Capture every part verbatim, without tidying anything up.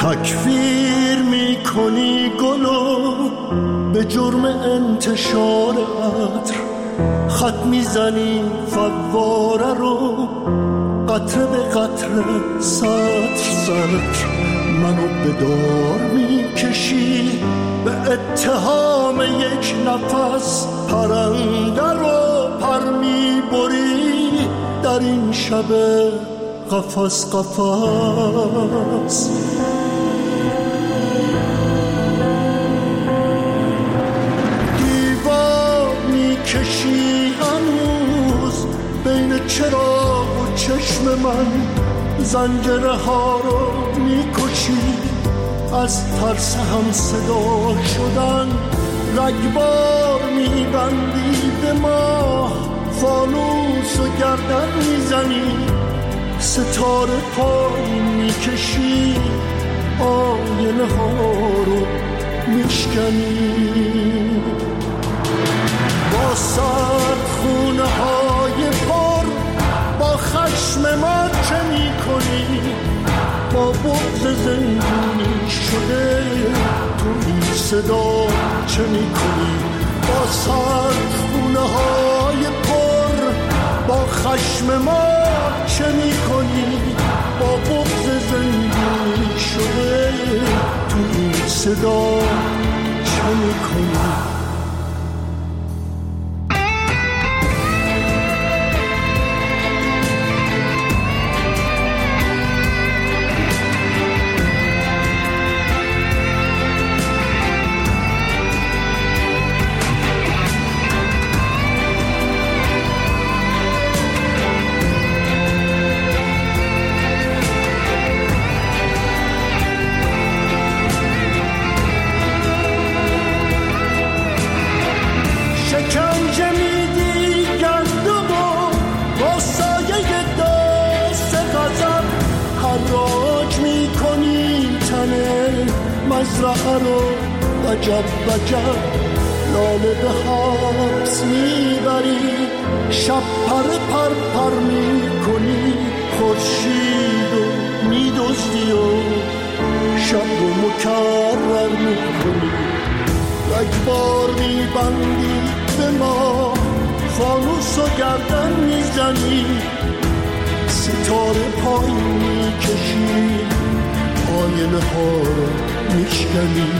تکفیر میکنی گلو به جرم انتشار عطر، خط میزنی فواره رو قطره به قطره سطر سطر، منو به دار میکشی به اتهام یک نفس، پرنده رو پر میبری در این شب قفس قفس. دیوار میکشی هنوز بین چراغ و چشم من، زنجره ها رو میکشی از ترس هم صدا شدن، رگبار میبندی به ما، فانوس و گردن میزنی، ستاره پایین میکشی، آینه ها رو میشکنی. با سرد خونه های پر با خشم ما چه میکنی؟ با بغض زندونی شده تو این صدا چه میکنی؟ با سرد خونه های پر با خشم ما چه میکنی؟ با بغض زندونی شده تو این صدا چه میکنی؟ مزرعه رو وجب وجب لاله به حبس میبری، شب پر پر پر میکنی، خورشید رو میدزدی و شب رو مکرر میکنی، رگبار میبندی به ما، فانوس و گردن میزنی، ستاره پایین میکشی، آینه ها رو میشکنی.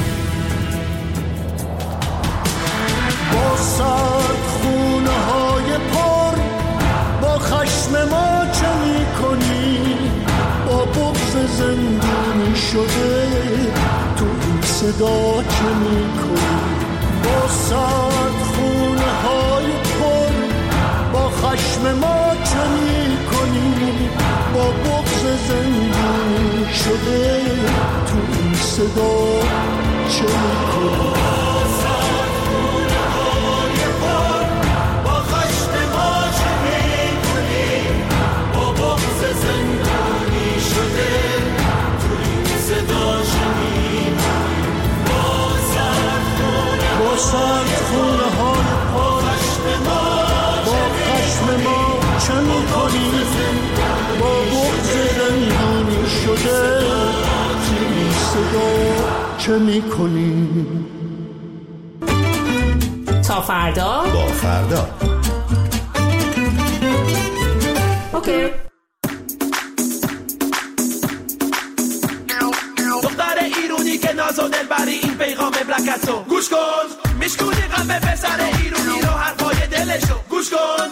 با سرد خونه های پر با خشم ما چه میکنی؟ با بغض زندونی شده تو این صدا چه میکنی؟ با سرد خونه های پر با خشم ما چه میکنی؟ با بغض زندونی شده تو این صدا چه میکنی؟ با سرد خونه های پر با خشم ما چه میکنی؟ با بغض زندونی شده تو این صدا چه میکنی؟ تا فردا با فردا اوکی. دختر ایرونی که ناز و دلبری این پیغام بلکتو گوش کن، میشکونی قلب پسر ایرونی رو حرفای دلشو گوش کن.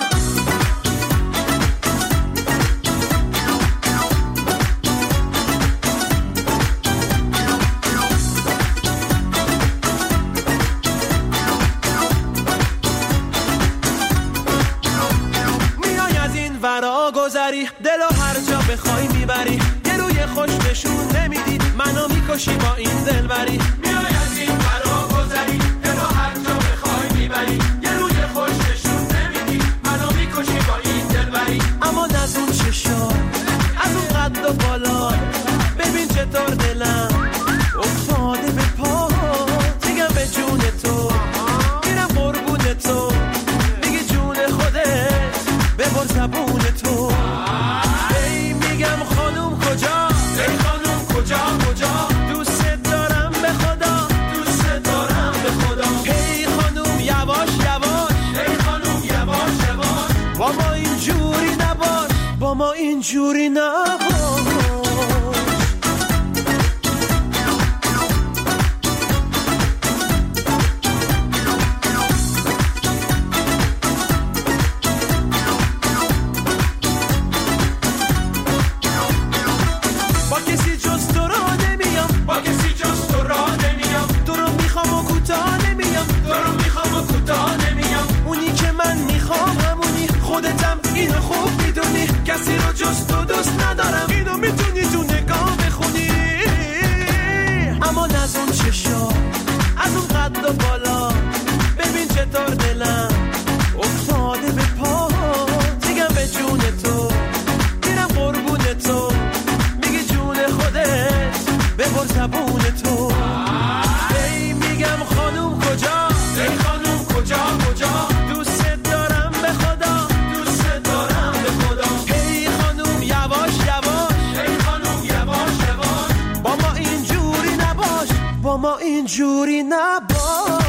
میای از این ورا گذری دلو هر جا بخوای میبری، یه روی خوش نشون نمیدی منو میکشی با این دلبری. میای از این ورا گذری دلو هر جا بخوای میبری، یه روی خوش نشون نمیدی منو میکشی با این دلبری. اما از اون چشا از اون قد و بالا ببین چطور دلم افتاده به پا، میگم به جون تو میرم قربون تو، میگی جون خودت ببر زبون تو. ای میگم خانوم کجا، ای خانوم کجا کجا ما اینجوری نباش. با کسی جز تو را نمیام، با کسی جز تو را نمیام، تو رو میخوام و کوتاه نمیام، تو رو میخوام و کوتاه نمیام. اونی که من میخوام همونی، خودتم اینو خوب میدونی، کسی رو جز تو دوست ندارم، اینو میتونی تو نگاه بخونی. اما از اون چشا، از اون قد و بالا، ببین چطور دلم افتاده به پا. میگم به جون تو، میرم قربون تو، میگی جون خودت ببر زبون تو. ای میگم خانوم کجا، ای خانوم کجا کجا، دوست دارم به خدا، دوست دارم به خدا. ای خانوم یواش یواش، ای خانوم یواش یواش، با ما اینجوری نباش، با ما اینجوری نباش.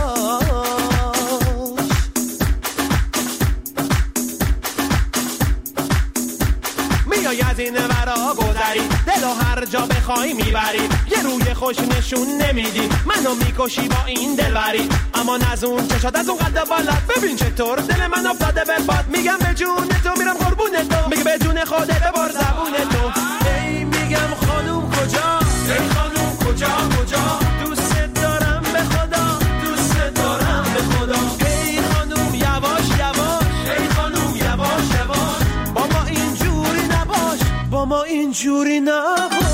میای از این ورا گذری، دلو هر جا بخوای میبری، یه روی خوش نشون نمیدی، منو میکشی با این دلبری. اما از اون چشات، از اون قد بالات، ببین چطور دل من افتاده به باد. میگم به جون تو، میرم قربون تو، میگه به جون خودت ببر زبون تو. ای میگم خانوم کجا، ای خانوم کجا کجا، دوست دارم به خدا، دوست دارم به خدا. ای خانوم یواش یواش، ای خانوم یواش یواش، با ما اینجوری نباش، با ما اینجوری نباش.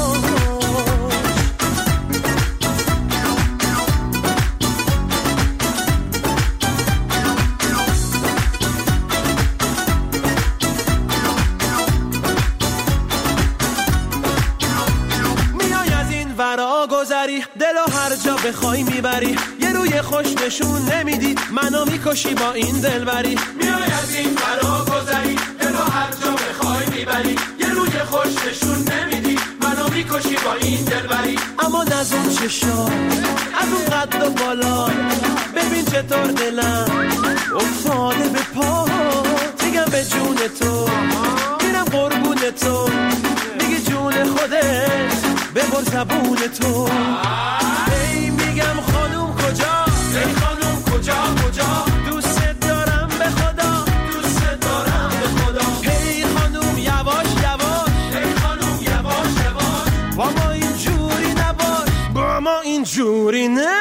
ورا گذری، دلو هر جا بخوای میبری، یه روی خوش نشون نمیدی، منو میکشی با این دلبری. میای از این ورا گذری، دلو هر جا بخوای میبری، یه روی خوش نشون نمیدی، منو میکشی با این دلبری. اما از اون چشا، از اون قد و بالا، ببین چطور دلم افتاده به پا. میگم به جون تو، میرم قربون تو، میگی جون خودت ببر زبون تو. ای میگم خانوم کجا، ای خانوم کجا کجا، دوست دارم به خدا، دوست دارم به خدا. ای خانوم یواش یواش، ای خانوم یواش یواش، با ما اینجوری نباش، با ما اینجوری نباش.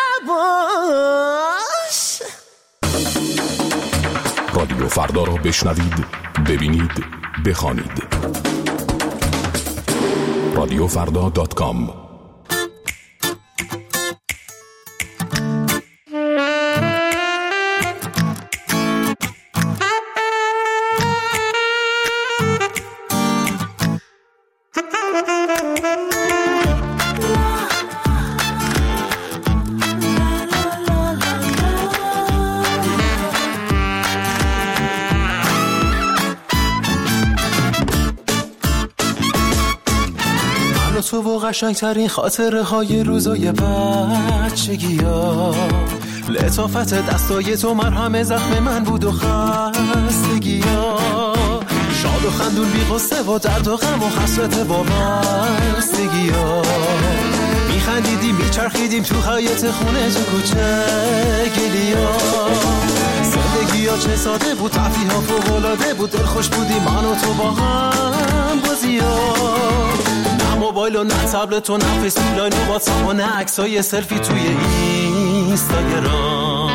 رادیو فردا را بشنوید، ببینید، بخوانید. رادیو فردا دات کام. تو و قشنگترین خاطره های روزای بچگی ها، لطافت دستای تو مرهم زخم من بود و خستگی ها، شاد و خندون بی غصه و درد و غم و حسرت وابستگی ها، میخندیدیم میچرخیدیم تو حیاط خونه تو کوچه گلی ها، زندگی ها چه ساده بود، تفریح ها فوق‌العاده بود، دل خوش بودیم من و تو با هم بازی ها، موبایل و نه تبلت و نه فیسبوک و واتساپ و نه عکسای سلفی توی اینستاگرام.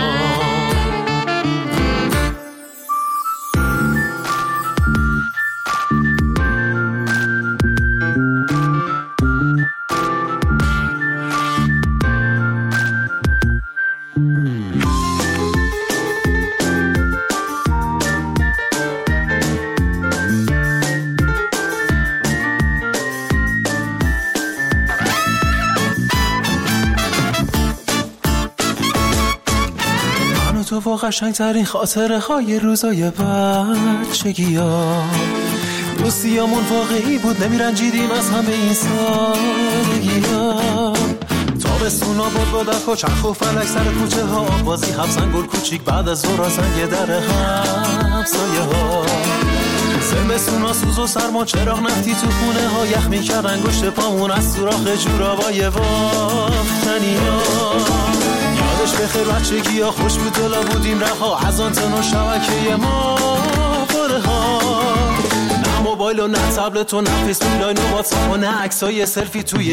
تو و قشنگترین خاطره های روزای بچگی ها، دوستیامون واقعی بود، نمیرنجیدیم از همه این سادگی ها، تابستونا بود با دخ و چرخ و فلک سر کوچه ها، بازی حبسن گل کوچیک بعد از ظهر سنگ در همسایه ها، زمستونا سوز و سرما چراغ نفتی تو خونه ها یخ میکرد انگشت پامون از سوراخ جورابای بافتنیا. یادش بخیر بچگی ها خوش بود دلا بودیم رها از آنتن و شبکه ما پره ها. نه موبایل و نه تبلت و نه فیسبوک لاین و واتساپ و نه عکسای سلفی توی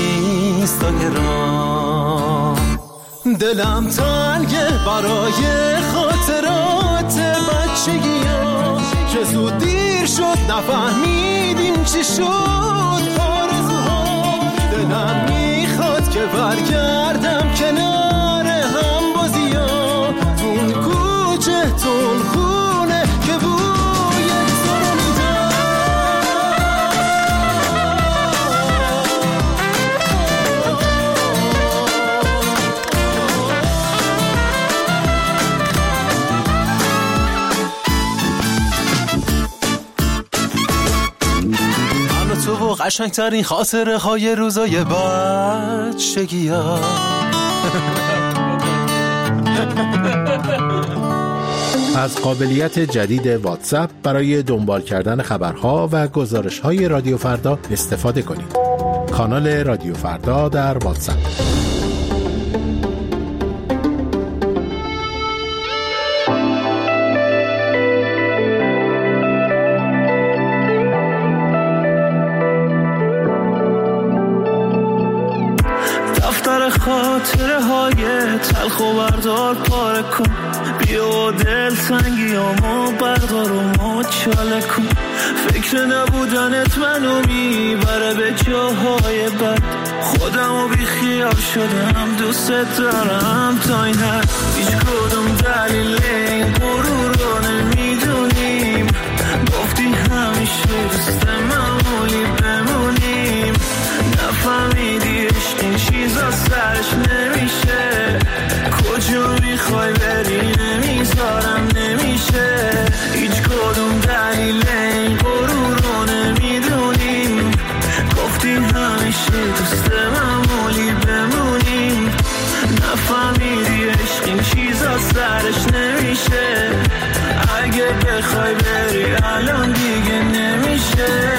اینستاگرام. دلم تنگه برای خاطرات بچگی ها که زود دیر شد نفهمیدیم چی شد آرزوها. دلم میخواد که برگردم کنار هم بازی ها تون کوچه تون خونه که بوی تو رو میدم. تو و قشنگترین خاطره های روزای بچگی ها. از قابلیت جدید واتساپ برای دنبال کردن خبرها و گزارش های رادیو فردا استفاده کنید. کانال رادیو فردا در واتساپ. خاطره های تلخ و بردار پاره کن بیا دل تنگیامو بردار و مچاله کن. فکر نبودنت منو میبره به جاهای بد خودمو بی خیال شدم دوست دارم تا این حد. هیچ کدوم دلیل این غرور رو نمیدونیم گفتی همیشه دوست معمولی بمونیم نفهمیدی عشق این چیزا سرش نمیشه کجا میخوای بری نمیذارم نمیشه. هیچ کدوم دلیل این غرور رو نمیدونیم گفتی همیشه دوست معمولی بمونیم نفهمیدی عشق این چیزا سرش نمیشه اگه بخوای بری الان دیگه نمیشه.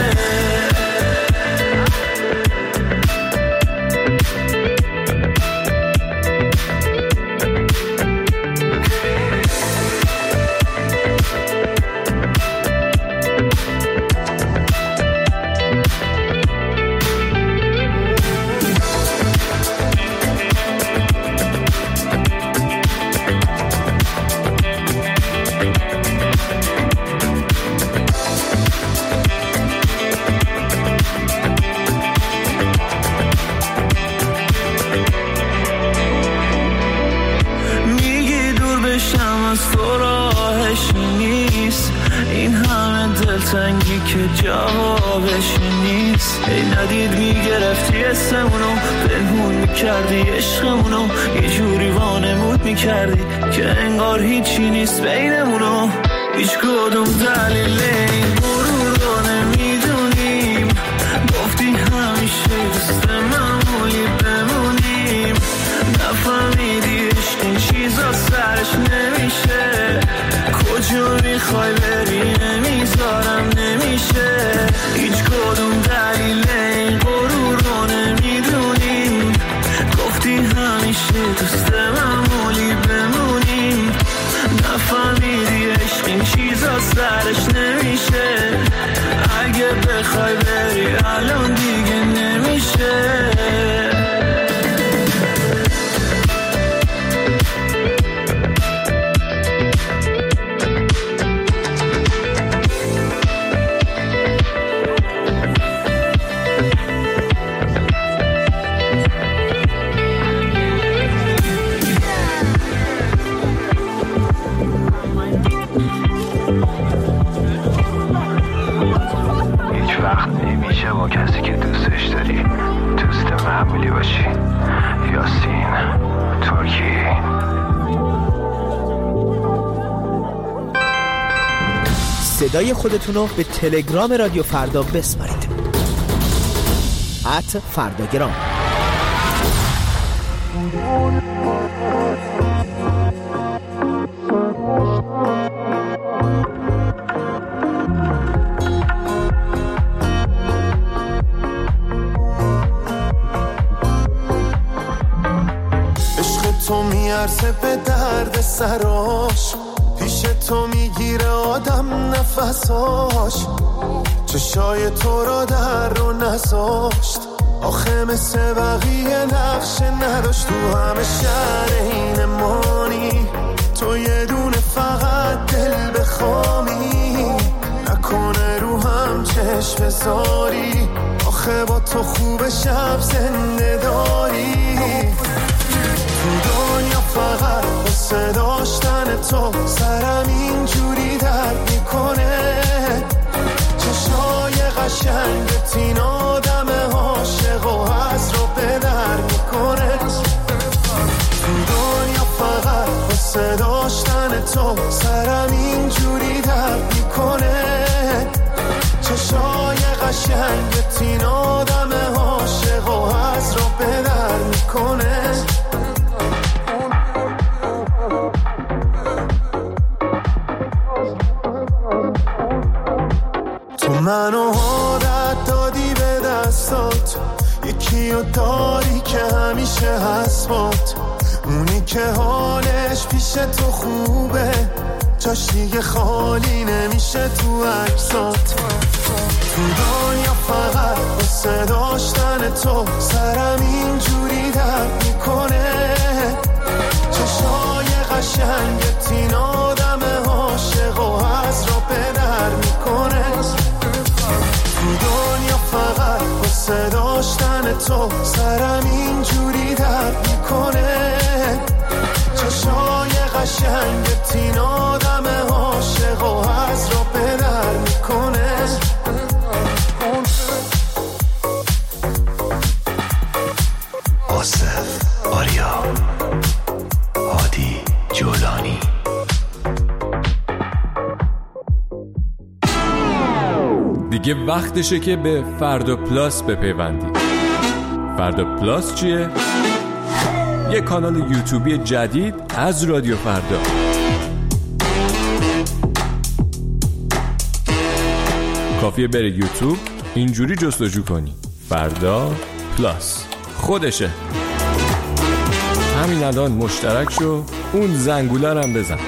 تنگی که جوابش نیست ای ندید میگرفتی اسمونو پنهون میکردی عشقمونو یه جوری وانمود میکردی که انگار هیچی نیست بینمونو. هیچ کدوم دلیل این غرور رو نمیدونیم گفتی همیشه دوست معمولی بمونیم نفهمیدی عشق این چیزا سرش نمیشه کجا میخوای بری نمیذارم نمیشه. هیچ کدوم دلیل این غرور رو نمیدونیم گفتی همیشه دوست معمولی بمونیم نفهمیدی عشق این چیزا سرش نمیشه اگه بخوای بری الان دیگه نمیشه. با کسی که دوستش داری دوست معمولی باشی. یاسین ترکی. صدای خودتون رو به تلگرام رادیو فردا بسپارید ات فرداگرام. میلرزه به درد سراش، پیش تو میگیره آدم نفساش، چشای تو را در رو نذاشت، آخه مثل بقیه نقشه نداشت، تو همه شهر این مانی، تو یه دونه فقط دل بخوامی، نکنه رو هم چشم بذاری، آخه با تو خوب شب زنده داری، تو دنیا فقط واسه داشتن تو سرم اینجوری درد میکنه، چشای قشنگت این آدم عاشق و از رو به در میکنه، تو دنیا فقط واسه داشتن تو سرم اینجوری درد میکنه، چشای قشنگت این آدم عاشق و از رو به در میکنه. تو منو عادت دادی به دستات، یکی رو داری که همیشه هست بات، اونی که حالش پیش تو خوبه، جاش دیگه خالی نمیشه تو عکسات، تو دنیا فقط واسه داشتن تو سرم اینجوری درد میکنه، چشای قشنگت این آدم عاشق و از رو به در میکنه، تو دنیا فقط واسه داشتن تو سرم اینجوری درد میکنه، چشای قشنگت این آدم عاشق و از رو به در میکنه. آصف آریا هادی جولانی. دیگه وقتشه که به فردا پلاس بپیوندید. فردا پلاس چیه؟ یه کانال یوتیوبی جدید از رادیو فردا. کافیه بره یوتیوب اینجوری جستجو کنی فردا پلاس، خودشه. همین الان مشترک شو، اون زنگوله هم بزن.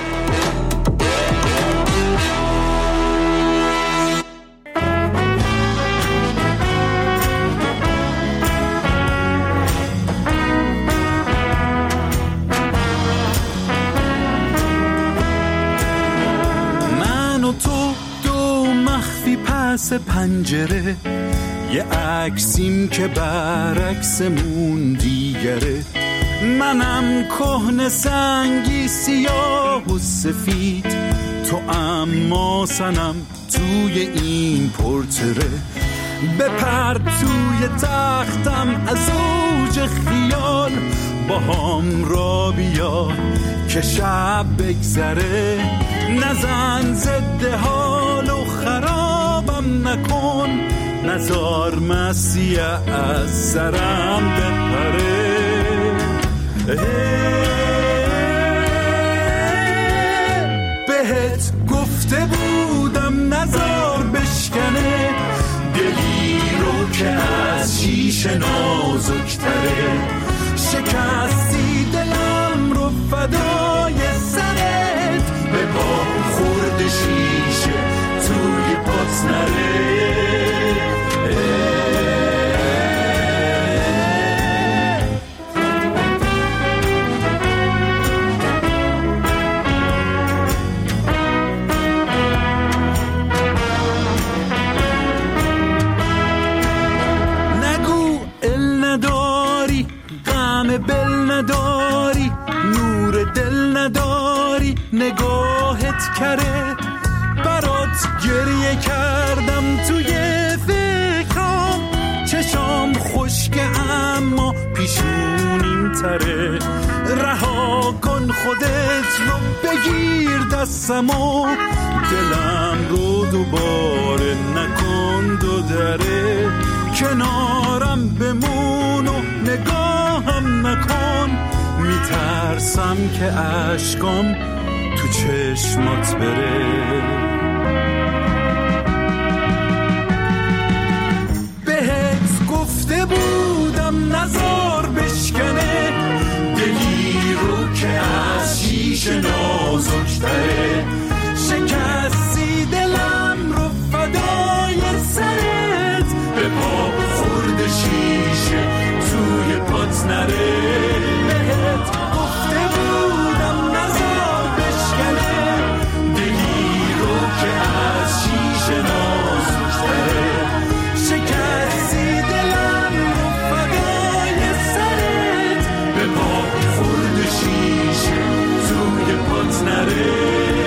پس پنجره یه عکسیم که برعکسمون دیگره، منم کهنه سنگی سیاه و سفید، تو اما سنم توی این پورتره، بپر توی تختم از اوج خیال، با هم را بیا که شب بگذره، نزن زده حال و خرابم نکن، نزار مسیح از سرم بپره. بهت گفته بودم نزار بشکنه، دلی رو که از شیشه نازکتره، شکستی دلم رو فدای سرت، به با خورد شیشه توی پات نره. نگو ال نداری، غم بل نداری، نور دل نداری، نگاهت کره، برات گریه کردم توی فکرام، چشام خشکه اما پیشونیم تره، رها کن خودت رو بگیر دستمو، دلم رو دوباره نکن دو دره، کنارم بمون و نگاهم نکن، میترسم که عشقام تو چشمات بره. بهت گفته بودم نزار بشکنه، دلی رو که از شیشه نازک‌تره. شکستی دلم رو فدای سرت، به پا خورد شیشه توی پات نره. بهت گفته بودم نزار بشکنه دلی رو که از شیشه نازک‌تره. شکستی دلم رو فدای سرت، به پا خورد شیشه توی پات نره.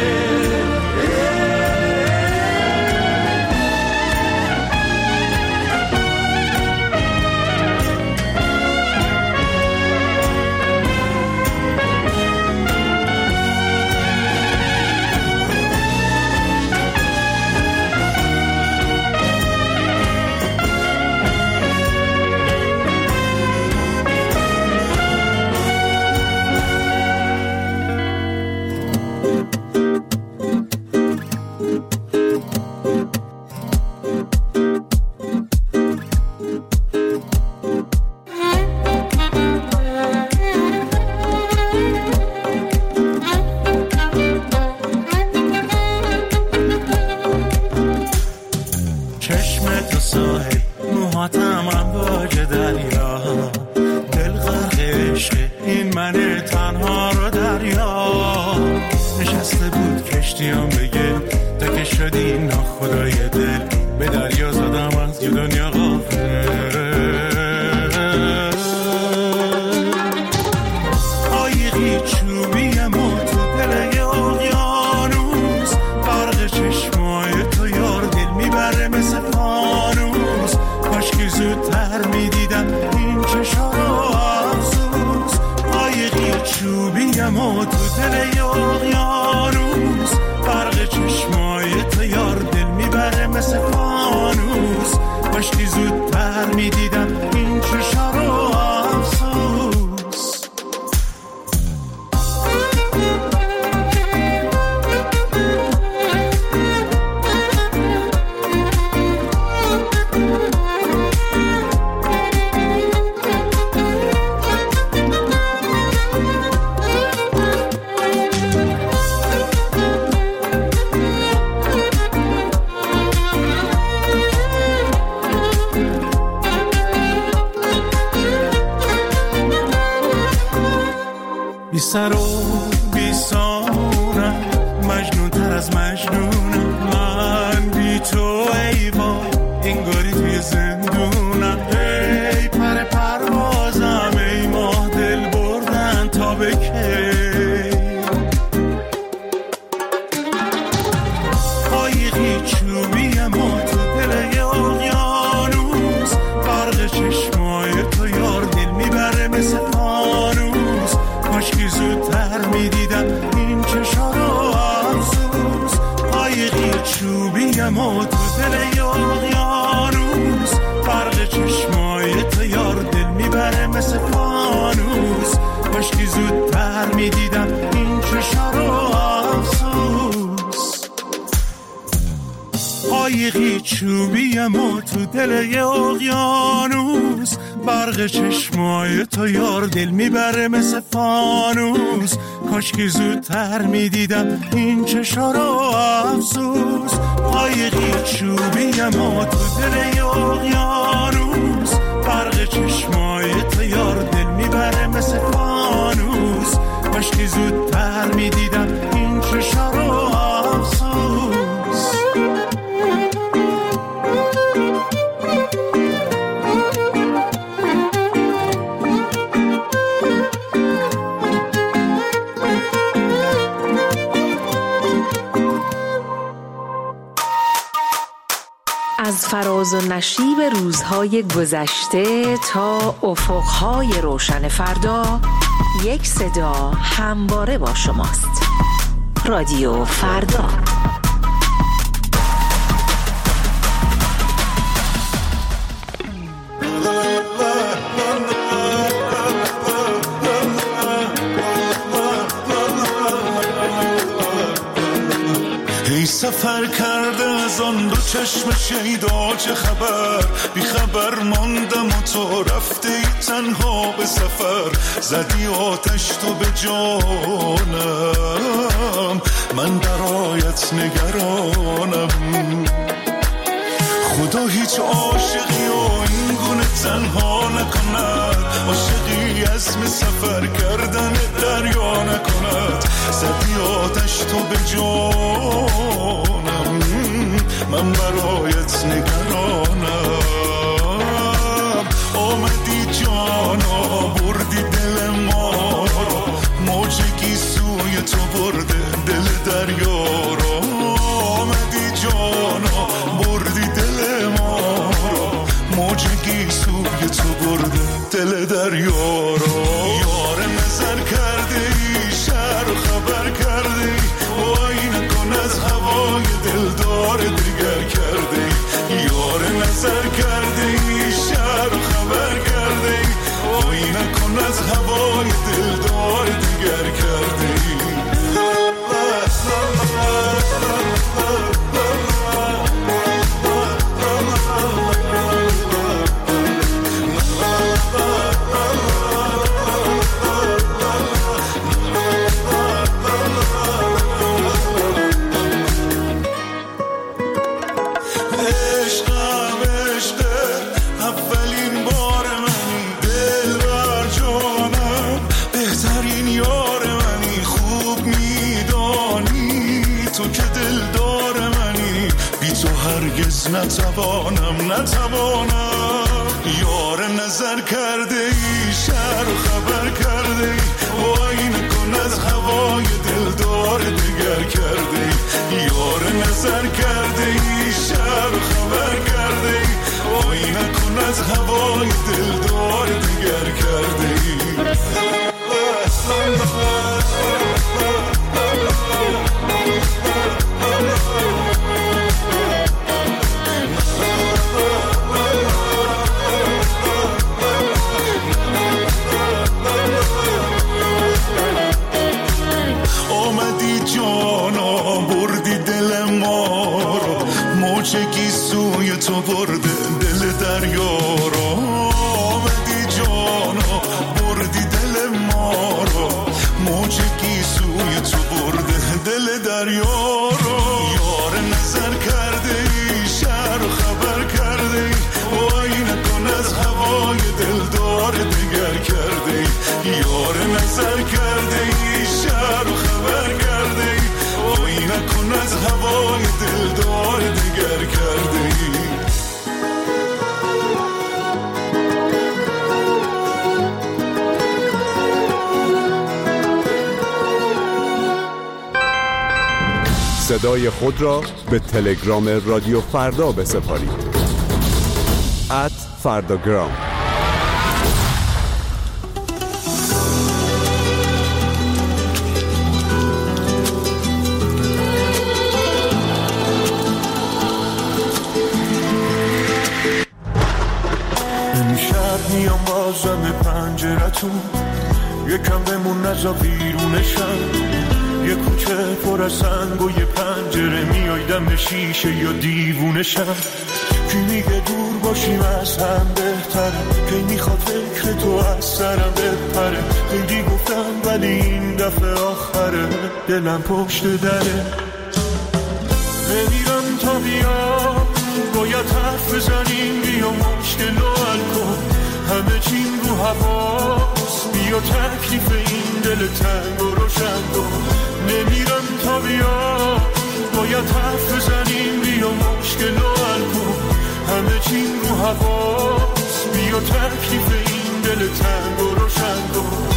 بی سر و بی سامونم، مجنون تر از مجنونم. من بی تو ای وای انگاری توی زندونم. ای پر پروازم ای ماه دل بردن تا به کی. قایقی چوبیم و تو دل اقیانوس، برق چشمای تو یار دل میبره مثل فانوس. کاشکی زودتر میدیدم این چشا رو افسوس. قایقی چوبیم و تو دل اقیانوس، برق چشمای تو یار دل میبره مثل فانوس. کاشکی زودتر میدیدم این چشا رو افسوس. قایقی چوبیم و تو دل اقیانوس، برق چشمای تو یار دل میبره مثل فانوس. کاشکی زودتر میدیدم این چشا رو افسوس. قایقی چوبیم و تو دل اقیانوس، برق چشمای تو یار دل میبره مثل فانوس. کاشکی زودتر میدیدم این چشا رو افسوس. از فراز و نشیب روزهای گذشته تا افقهای روشن فردا، یک صدا همواره با شماست. رادیو فردا. سفر کرده از آن دو چشم شیدا چه خبر، بی خبر ماندم و تو رفته ای تنها به سفر، زدی آتش تو به جانم، من برایت نگرانم. خدا هیچ عاشقی و این گونه تنها نکند، عاشقی عزم سفر کردن دریا نکند. زدی آتش تو به جانم، من برایت نگرانم. آمدی جانا بردی دل ما رو، موجگی سوی تو برده دل دریا رو. آمدی جانا بردی دل ما رو، موجگی سوی تو برده دل دریا رو. یار نظر کرده ای شهر خبر کرده ای، وای نکن از هوای دلدار دیگر کرده ای. یار نظر کرده ای شهر خبر کرده ای، وای نکن از هوای دلدار دیگر کرده ای. نتوانم نتوانم. یار نظر کرده ای شهر خبر کرده ای، وای نکن از هوای دلدار دیگر کرده ای. یار نظر کرده ای شهر خبر کرده ای، وای نکن از هوای دلدار دیگر کرده ای. موجگی سوی تو برده دل دریا رو. آمدی جانا بردی دل ما رو، موجگی سوی تو برده دل دریا رو. یار نظر کرده ای شهر خبر کرده ای، وای نکن از هوای دلدار دیگر کرده ای. یار نظر کرده ای شهر خبر کرده ای، وای نکن از هوای دلدار دیگر کرده ای. صدای خود را به تلگرام رادیو فردا بسپارید. ات فرداگرام. میام بازم پنجرتون، یکم بمون نزا بیرونشم. یه کوچه پر از سنگ و یه پنجره، میایدم شیشه یا دیوونشم. کی میگه دور باشیم از هم بهتره، کی میخواد فکر تو از سرم بپره. خیلی گفتم ولی این دفعه آخره، دلم پشت دره. نمیرم تا بیام، باید حرف بزنیم، بیا مشکل رو حل کن. همه چیم رو حواس، بیا تکلیف این دل تنگ و روشن کن. نمیرم تا بیا، باید حرف بزنیم، بیا مشکل رو حل کن. همه چیم رو حواس، بیا تکلیف این دل تنگ و روشن کن.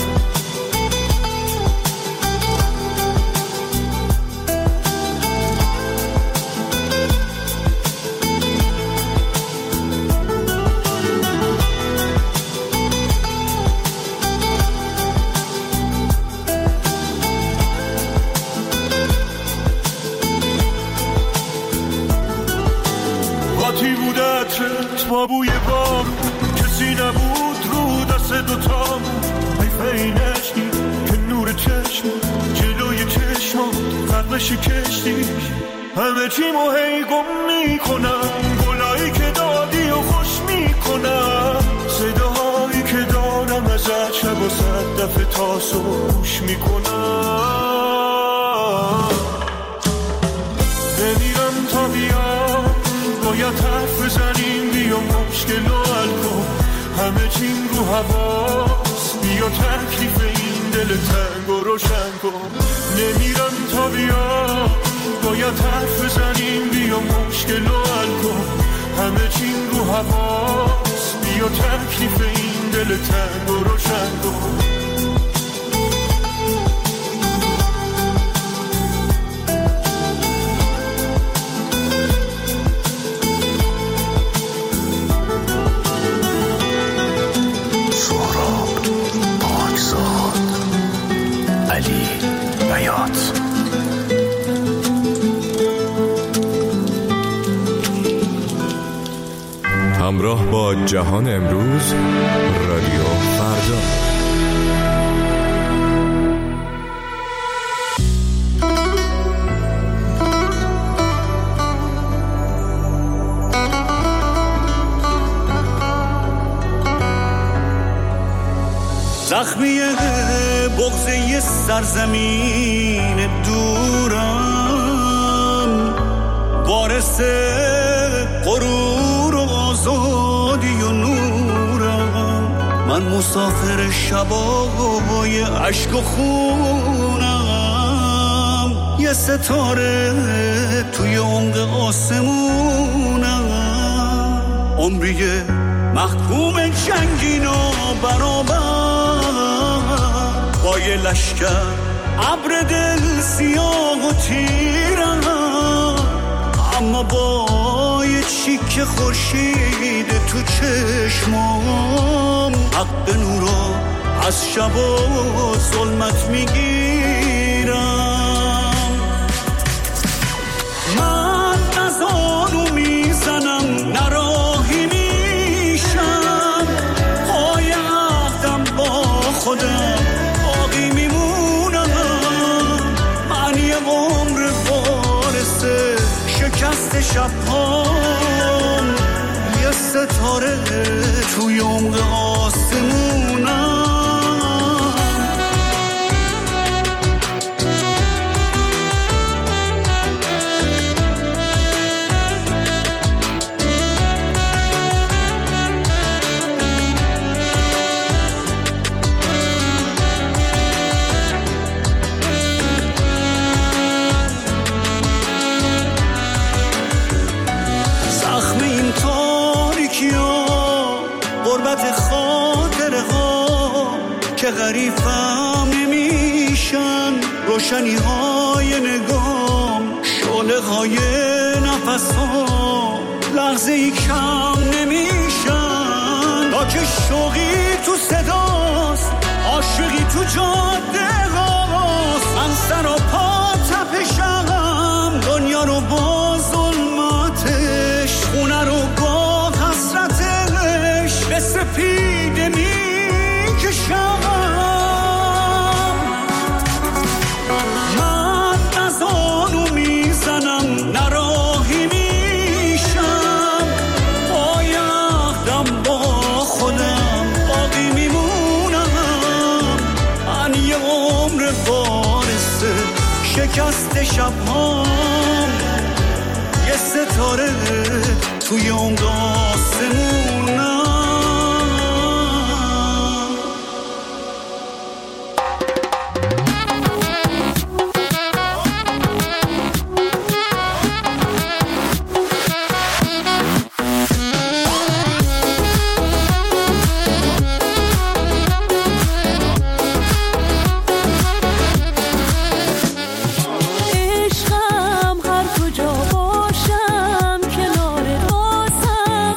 با بوی بام کسی نبود رو دست دوتام. حیفه این عشقی که نور چشم جلوی چشم فرقش کشتی. همه چیمو هی گم میکنم، گلایی که دادی و خوش میکنم. میکنم. نمیرم تا بیام باید حرف بزنیم بیا مشکل و حل کن همه چیم رو هواست بیا تکلیف این دل تنگ و روشن کن. نمیرم تا بیام باید حرف بزنیم بیا مشکل و حل کن همه چیم رو هواست بیا تکلیف این دل تنگ و روشن کن. علی بیات. همراه با جهان امروز رادیو فردا. زخمی بغضه سرزمین دورم وارث غرور و آزادی و نورم. من مسافر شبای عشق و خونم یه ستاره توی عمق آسمونم. عمری محکوم جنگین و برابر با یه لشکر ابر دل سیاه و تیرم. اما با یه چیک خورشید تو چشمام حق نورا از شب و ظلمت میگیرم. من نزانو میزنم نراهی میشم پای عهدم با خودم باقی میمونم. من یه عمر وارثه شکست شبهام یه ستاره توی عمق آسمونم. که غریفم نمیشن روشنی های نگام شعله های نفسام لحظه ای کم نمیشن. تا که شوقی تو صداست عاشقی تو جاده هاست. من سر و پا تپشم دنیا رو با ظلمتش خونه رو با حسرتش به سپیده میکشم. من نزانو میزنم نراهی میشم پای عهدم با خودم باقی میمونم. من یه عمر وارثه شکست شبهام یه ستاره توی عمق آسمونم. عشقم هر کجا باشم کنار بازم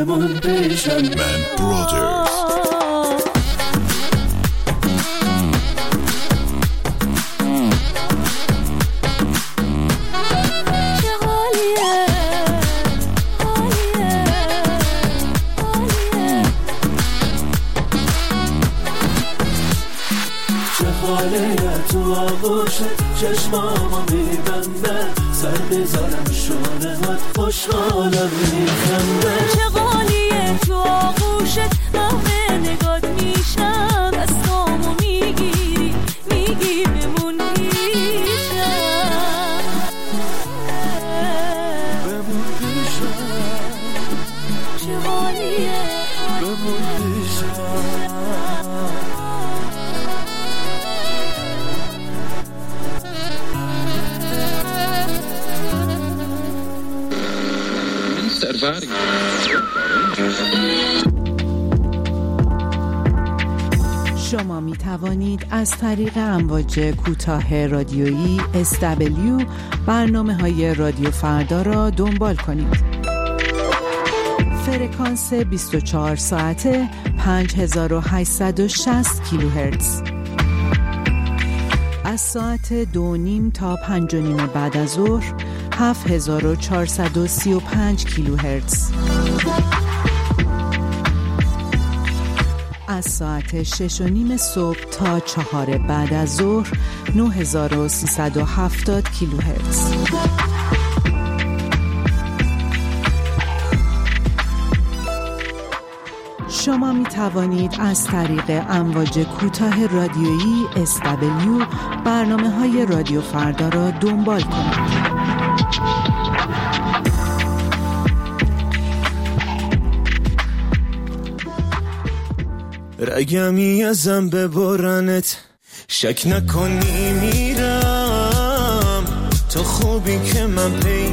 بمون پیشم من برادرز. تو آغوشت چشمامو میبندن سر بذارم شونه هات خوشحالم میخندن چه غالیه تو آغوشت محو نگات میشم دستامو میگیری میگی بمون پیشم بمون پیشم چه غالیه بمون پیشم شما می توانید از طریق امواج کوتاه رادیویی اس دبلیو برنامه های رادیو فردا را دنبال کنید. فرکانس بیست و چهار ساعته پنج هزار و هشتصد و شصت کیلوهرتز. از ساعت دو نیم تا پنج و نیم بعد از ظهر هفت هزار و چهارصد و سی و پنج کیلوهرتز. از ساعت شش و نیم صبح تا چهار بعد از ظهر نه هزار و سیصد و هفتاد کیلوهرتز. شما می توانید از طریق امواج کوتاه رادیویی اس دبلیو برنامه های رادیو فردا را دنبال کنید. رگمی ازم ببرنت شک نکنی میرم تو خوبی که من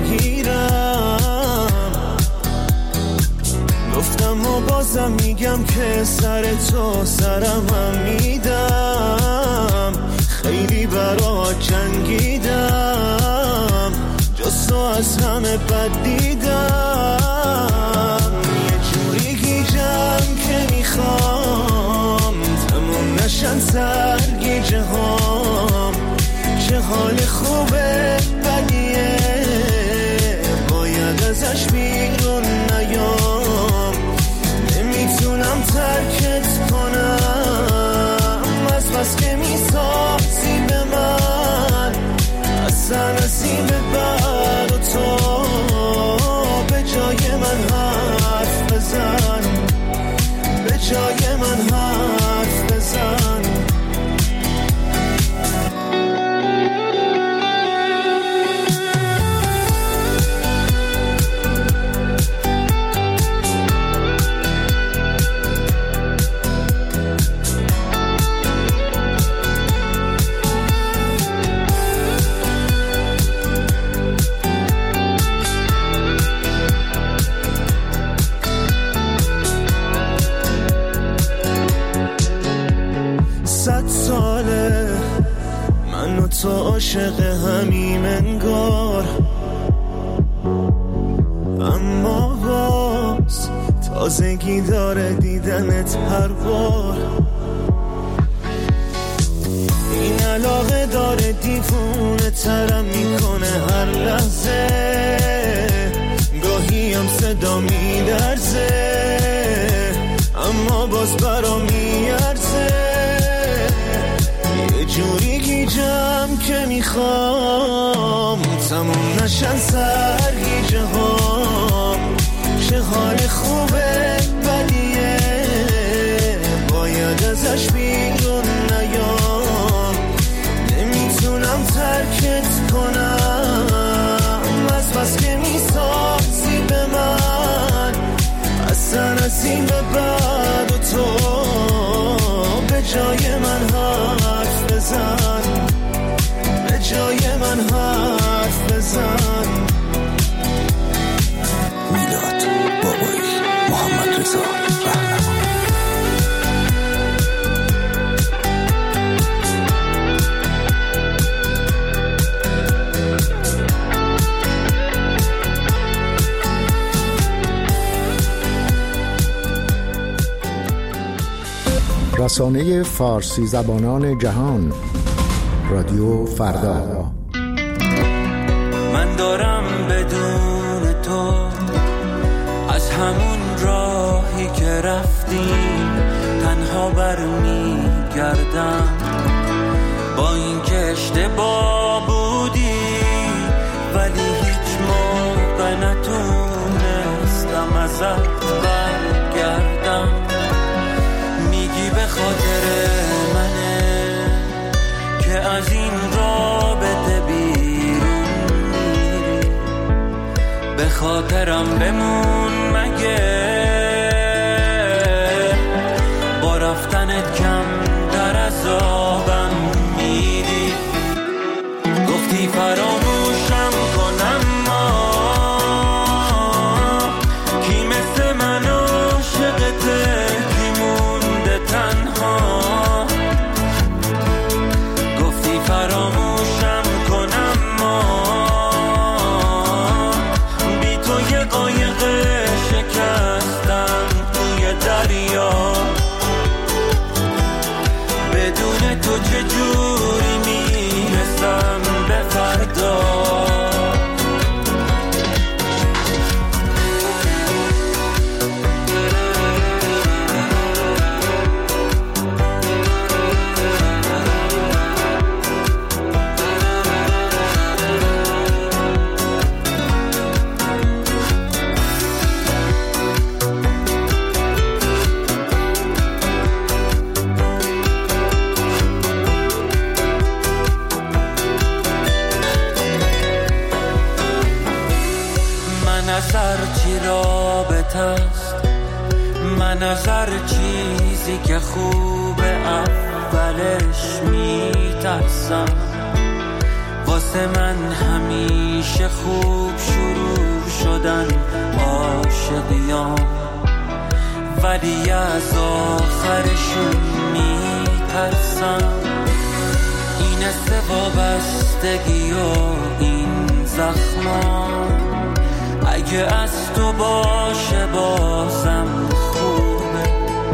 پیگیرم گفتم و بازم میگم که سر تو سرم هم میدم خیلی برات جنگیدم جز تو از همه بد دیدم یه جوری گیجم که میخوام تموم نشن سرگیجه هام چه حال خوبه بدیه باید ازش بیرون نیام نمیتونم ترکت کنم از بس که میسازی به من اصلا نصیب بر و تو به جای من حرف بزن به جای من حرف بزن تو عاشق همیم انگار اما باز تازگی داره دیدنت هر بار این علاقه داره دیوونه ترم میکنه هر لحظه گاهی هم صدا میلرزه اما باز برا میارزه یه جوری گیجم که میخوام تموم نشن سرگیجه هام چه حال خوبه بدیه باید ازش بیرون نیام نمیتونم ترکت کنم از بس که میسازی به من اصلا از این به بعد و تو به جای من حرف بزن به جای من حرف بزن میلاد بابایی محمد رضا رهنما رسانه فارسی زبانان جهان، رادیو فردا. من دارم بدون تو از همون راهی که رفتیم تنها برمیگردم، با این که اشتباه بودی ولی هیچ موقع نتونستم ازت برگردم. میگی به خاطر منه که از این رابطه بیرون میری، به خاطرم بمون مگه با رفتنت کم در عذابم میری. گفتی فراموشم کنم ما کی مثل من عاشقته کی مونده تنها. گفتی فراموشم کنم ما بی تو یه قایق شکستم توی دریا، بدون تو چجوری میرسم به فردا. من از هر چیزی که خوب اولش میترسم، واسه من همیشه خوب شروع شدن عاشقیام، ولی از آخرشون میترسم. این است وابستگی و این زخمام، اگه از تو باشه بازم خوبه،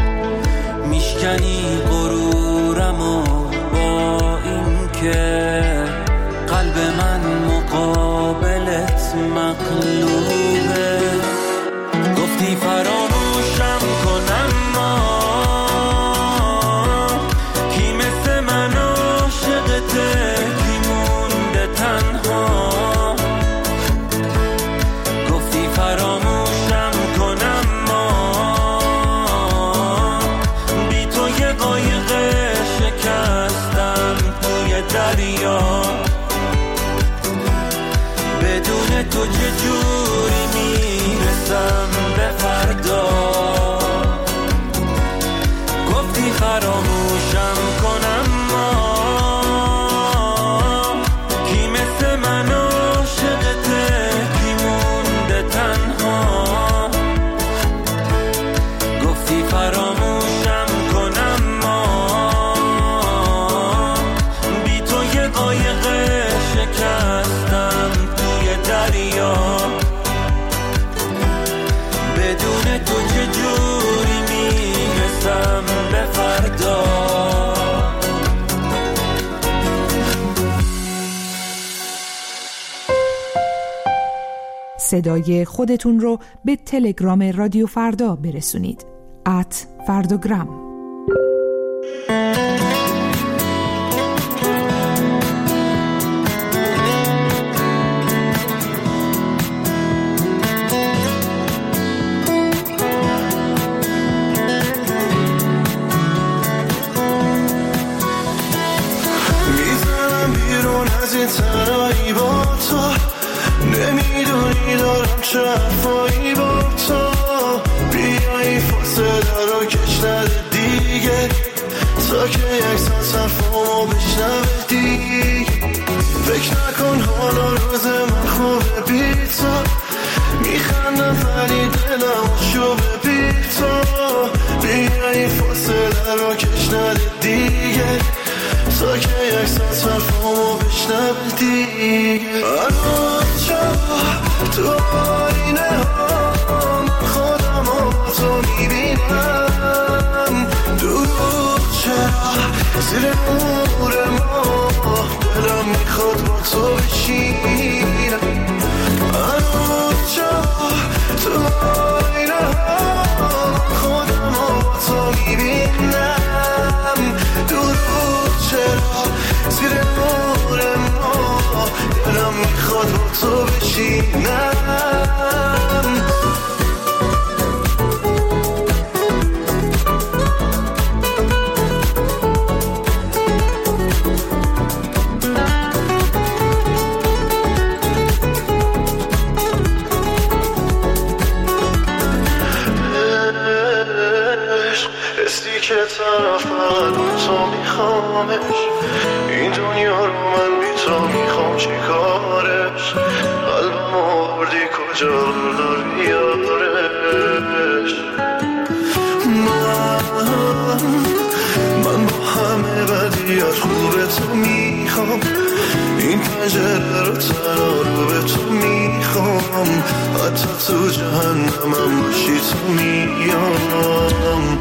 میشکنی غرورم و با این که قلب من مقابلت مغلوبه. گفتی فراموشم کنم ما کی مثل من عاشقته کی مونده تنها. فراموشم کنم ما بی تو یه قایق شکستم توی دریا، بدون تو چجوری میرسم به فردا. گفتی فراموشم کنم ما کی مثل من عاشقته کی مونده تنها. گفتی فراموشم کنم ما بی تو یه قایق شکستم توی دریا، بدون تو چجوری میرسم به فردا. صدای خودتون رو به تلگرام رادیو فردا برسونید. ات فرداگرام. میزنم بیرون از این تنهایی با تو، نمیدونی دارم چه حرفایی با تو. بیایی فاصله رو کش نده دیگه، تا که یک ساعت حرفامو بشنوه دیگه. فکر نکن حالا روز من خوبه بی تو، میخندم ولی دلم شوبه بی تو. بیایی فاصله رو کش نده دیگه، تا که یک ساعت حرفامو بشنوه دیگه. تو آینه ها من خودم رو تو میبینم، دروغ تو بشینم هنوز جا تو آینه خودم با تو میبینم درود چرا زیر نور ما دلم میخواد با تو بشینم که طرفت تو میخوامش این دنیا رو من بی تو میخوام چی کارش قلبم آوردی کجا داری یارش من من با همه بدیات خوب تو میخوام این پنجره رو تنها رو به تو میخوام حتی تو جهنمم باشی تو میام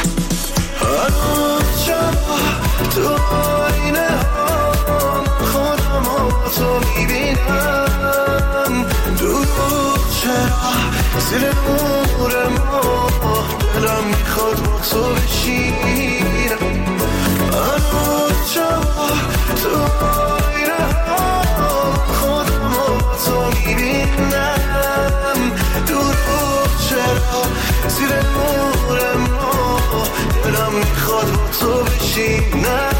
هنوز جا تو آینه ها خودم با تو میبینم دروغ چرا زیر نور ما دلم میخواد با تو بشینم هنوز جا تو آینه ها خودم با تو میبینم دروغ چرا زیر نور ما دلم میخواد با تو بشینم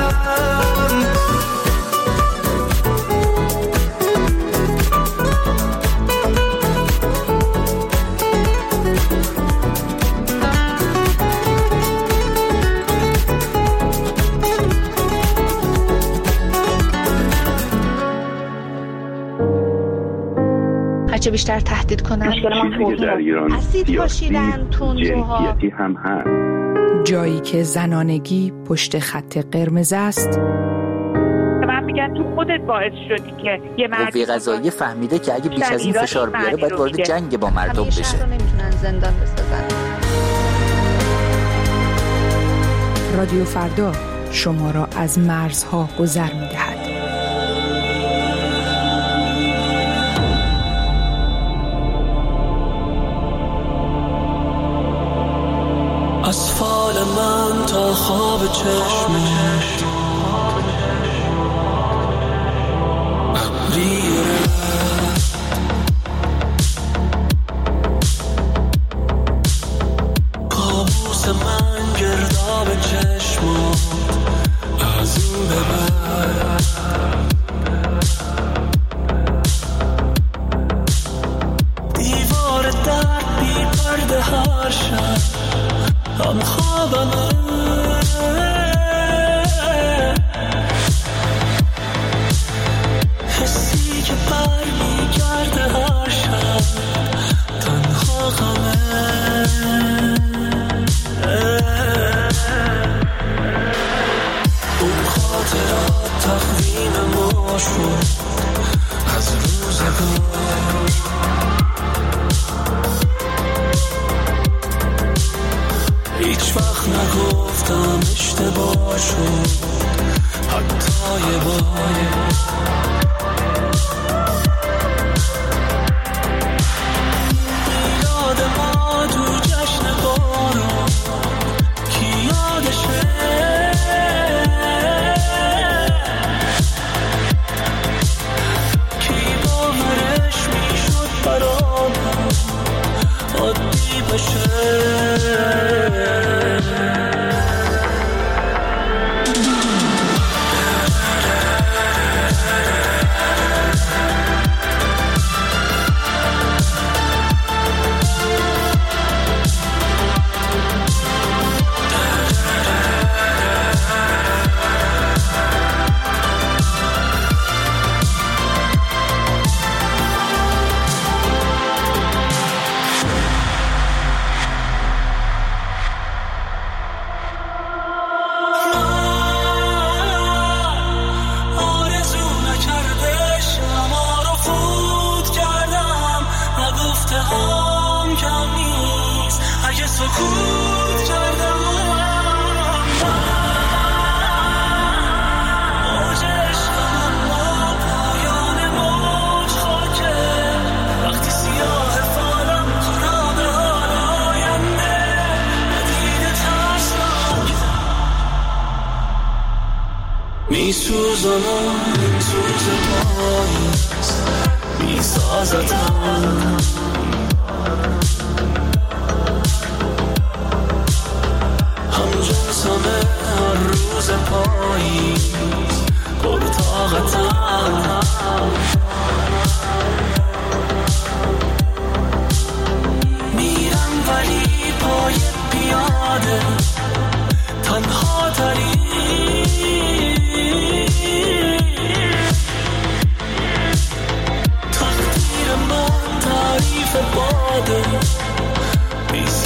هرچه بیشتر تهدید کنن مشکل ما توضیح اسید پاشیدن تندروها هم هست جایی که زنانگی پشت خط قرمز است. من میگن تو خودت باعث شدی که یه مرد قوه قضاییه فهمیده که اگه بیش از این فشار بیاره باید وارد جنگ با مردم بشه. همیشه نمیتونن زندان بسازن. رادیو فردا شما را از مرزها گذر میدهد. از فال من تا خواب چشمت ابریره کابوس من گرداب چشمت از این به بعد دیوار درد بی پرده هر شب هم خوابمه حسی که بر میگرده هر شب تنها غمه اون خاطرات تقویم ما شد از روزگار هیچ وقت نگفتم اشتباه شد حتی یه بار میلاد ما تو جشن بارون کی یادشه کی باورش میشد برامون عادی بشه تو زمان سوز پاییز میسازتم همجنس همه هر روز پاییز پرطاقتم میرم ولی پای پیاده تنها تری تقدیر من تعریف باده بی